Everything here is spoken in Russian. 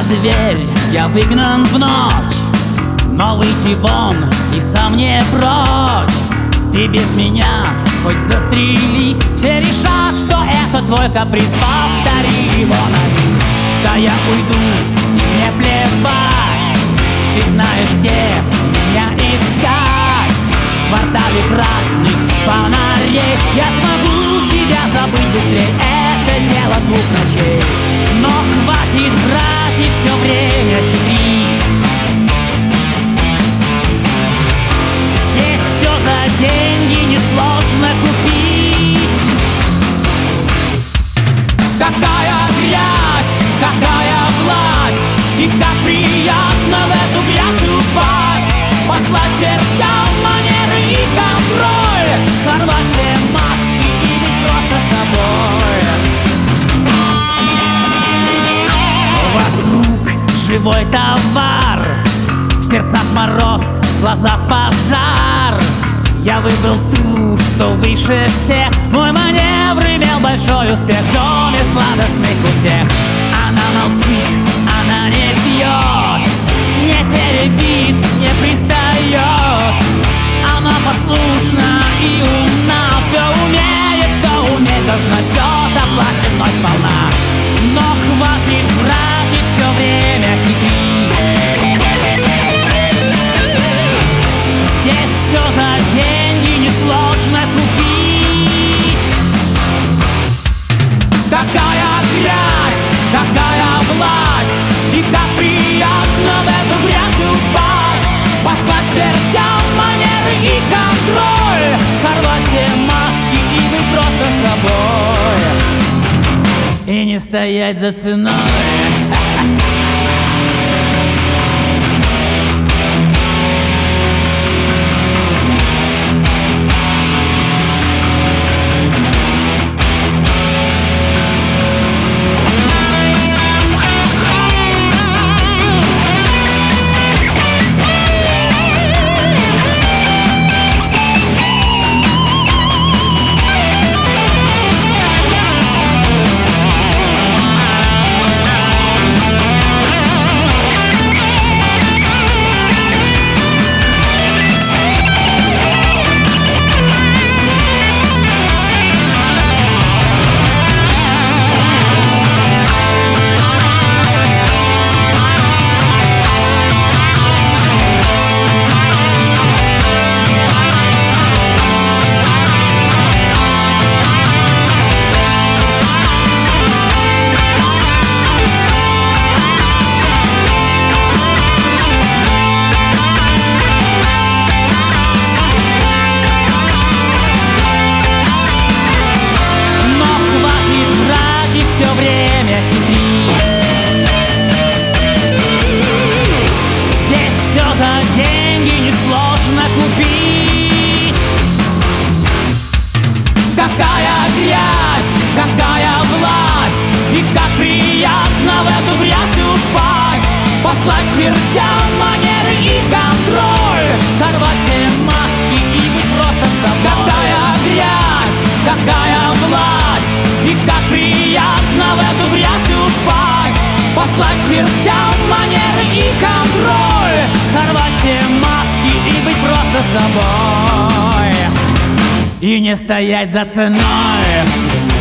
дверь, я выгнан в ночь, но выйти вон и сам не прочь. Ты без меня хоть застрелись, все решат, что это твой каприз. Повтори его на бис. Да я уйду, и мне плевать. Ты знаешь, где меня искать. В квартале красных фонарей я смогу тебя забыть быстрее. Это дело 2 ночей. Но хватит врать и все время хитрить. Здесь все за деньги несложно купить. Какая грязь, какая власть, и как приятно в эту грязь упасть. Послать чертям манеры и контроль, сорвать все маски и быть просто собой. Вокруг живой товар, в сердцах мороз, в глазах пожар. Я выбрал ту, что выше всех. Мой маневр имел большой успех в доме сладостных утех. Она молчит, она не пьет, не теребит, не пристает. Она послушна и умна, все умеет, что уметь должна. Счет оплачен вновь сполна. Но хватит врать и все время хитрить. Здесь все за деньги несложно купить. Какая грязь, какая власть, и как приятно в эту грязь упасть. Послать чертям манеры и контроль, сорвать все маски и быть просто собой. И не стоять за ценой. Все время хитрить. Здесь все за деньги несложно купить. Какая грязь, какая власть, и как приятно в эту грязь упасть. Послать чертям манеры и контроль, сорвать все маски и быть просто собой. Какая грязь, какая власть, и как приятно в эту грязь упасть. Послать чертям манеры и контроль, сорвать все маски и быть просто собой. И не стоять за ценой.